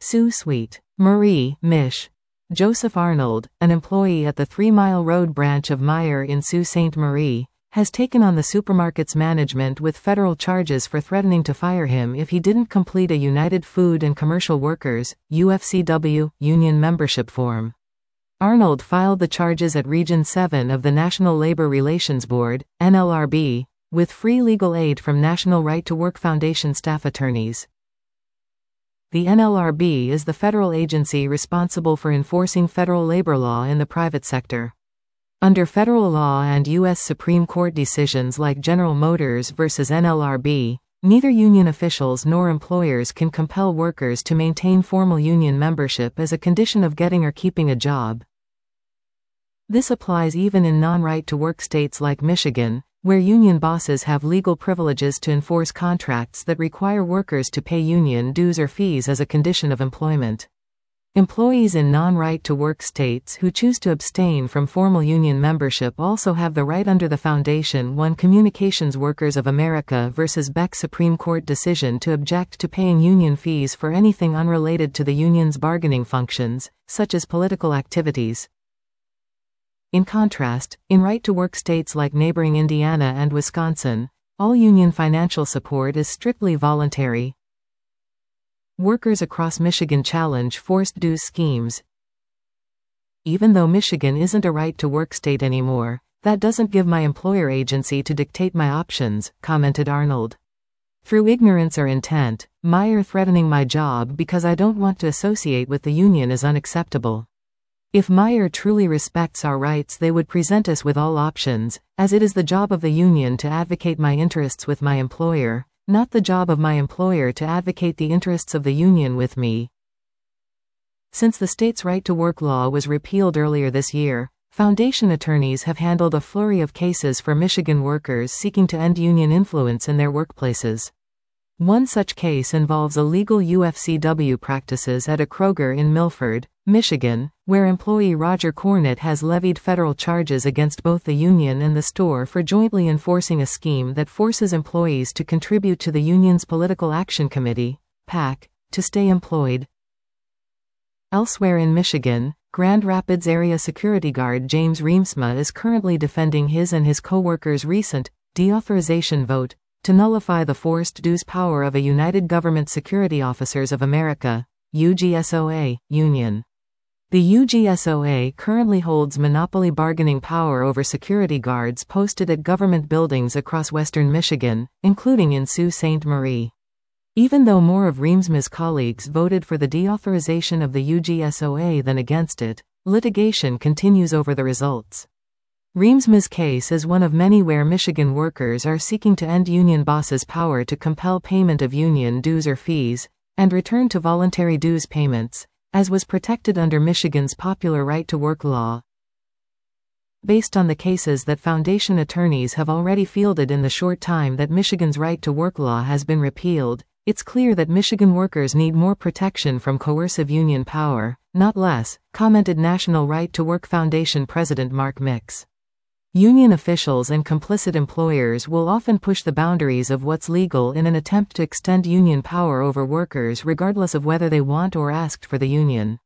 Sault Ste. Marie, Mich. Joseph Arnold, an employee at the 3 Mile Road branch of Meijer in Sault Ste. Marie, has taken on the supermarket's management with federal charges for threatening to fire him if he didn't complete a United Food and Commercial Workers (UFCW) union membership form. Arnold filed the charges at Region 7 of the National Labor Relations Board, NLRB, with free legal aid from National Right to Work Foundation staff attorneys. The NLRB is the federal agency responsible for enforcing federal labor law in the private sector. Under federal law and U.S. Supreme Court decisions like General Motors versus NLRB, neither union officials nor employers can compel workers to maintain formal union membership as a condition of getting or keeping a job. This applies even in non-right-to-work states like Michigan, where union bosses have legal privileges to enforce contracts that require workers to pay union dues or fees as a condition of employment. Employees in non-right-to-work states who choose to abstain from formal union membership also have the right under the Foundation 1 Communications Workers of America versus Beck Supreme Court decision to object to paying union fees for anything unrelated to the union's bargaining functions, such as political activities. In contrast, in right-to-work states like neighboring Indiana and Wisconsin, all union financial support is strictly voluntary. Workers across Michigan challenge forced dues schemes. Even though Michigan isn't a right-to-work state anymore, that doesn't give my employer agency to dictate my options, commented Arnold. Through ignorance or intent, Meijer threatening my job because I don't want to associate with the union is unacceptable. If Meijer truly respects our rights, they would present us with all options, as it is the job of the union to advocate my interests with my employer, not the job of my employer to advocate the interests of the union with me. Since the state's right-to-work law was repealed earlier this year, Foundation attorneys have handled a flurry of cases for Michigan workers seeking to end union influence in their workplaces. One such case involves illegal UFCW practices at a Kroger in Milford, Michigan, where employee Roger Cornett has levied federal charges against both the union and the store for jointly enforcing a scheme that forces employees to contribute to the union's Political Action Committee, PAC, to stay employed. Elsewhere in Michigan, Grand Rapids area security guard James Reemsma is currently defending his and his co-workers' recent deauthorization vote to nullify the forced dues power of a United Government Security Officers of America, UGSOA, union. The UGSOA currently holds monopoly bargaining power over security guards posted at government buildings across western Michigan, including in Sault Ste. Marie. Even though more of Reemsma's colleagues voted for the deauthorization of the UGSOA than against it, litigation continues over the results. Reemsma's case is one of many where Michigan workers are seeking to end union bosses' power to compel payment of union dues or fees, and return to voluntary dues payments, as was protected under Michigan's popular right-to-work law. Based on the cases that Foundation attorneys have already fielded in the short time that Michigan's right-to-work law has been repealed, it's clear that Michigan workers need more protection from coercive union power, not less, commented National Right to Work Foundation President Mark Mix. Union officials and complicit employers will often push the boundaries of what's legal in an attempt to extend union power over workers regardless of whether they want or asked for the union.